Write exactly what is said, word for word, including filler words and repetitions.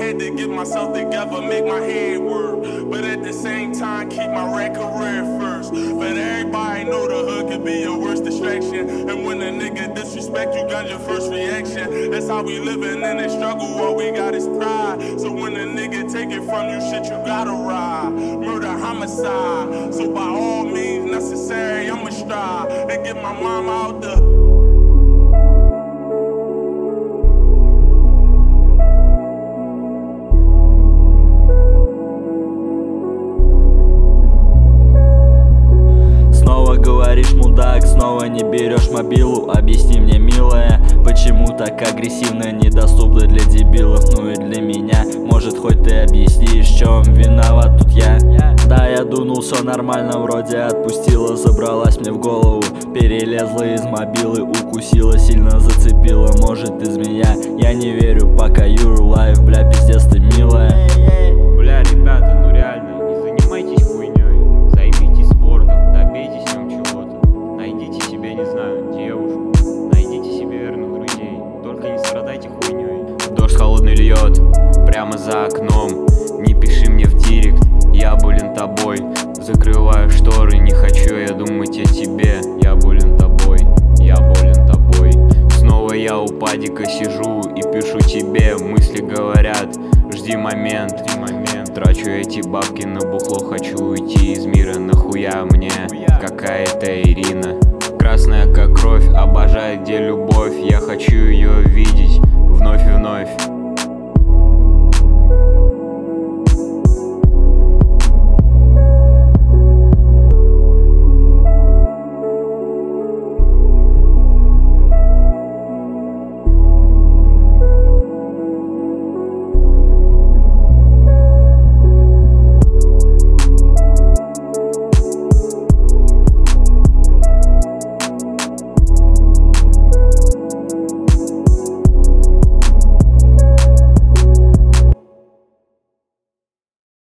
had to get myself together, make my head work, but at the same time keep my rap career first. But everybody know the hood can be your worst distraction, and when a nigga disrespect you, got your first reaction. That's how we living in this struggle, all we got is pride. So when a nigga take it from you, shit, you gotta ride. Murder, homicide, so by all means necessary, I'ma strive and get my mama out the Говоришь, мудак, снова не берешь мобилу. Объясни мне, милая, почему так агрессивно, недоступно для дебилов, ну и для меня. Может, хоть ты объяснишь, в чем виноват тут я? Да, я дунул, все нормально, вроде отпустила, забралась мне в голову, перелезла из мобилы, укусила, сильно зацепила. Может, из меня, я не верю, пока you're alive, бля, пиздец ты милая. Бля, ребята, ну реально, не занимайтесь хуйней, займитесь спортом, добейтесь в нем чего-то. Найдите себе, не знаю, девушку, найдите себе верных друзей, только не страдайте хуйней. Дождь холодный льет прямо за окном, не пиши мне в директ, я болен тобой. Закрываю шторы, не хочу я думать о тебе, я болен тобой, я болен тобой. Снова я у падика сижу и пишу тебе, мысли говорят, жди момент, жди момент. Трачу эти бабки на бухло, хочу уйти из мира, нахуя мне какая-то Ирина. Красная как кровь, обожает где любовь, я хочу ее видеть вновь и вновь.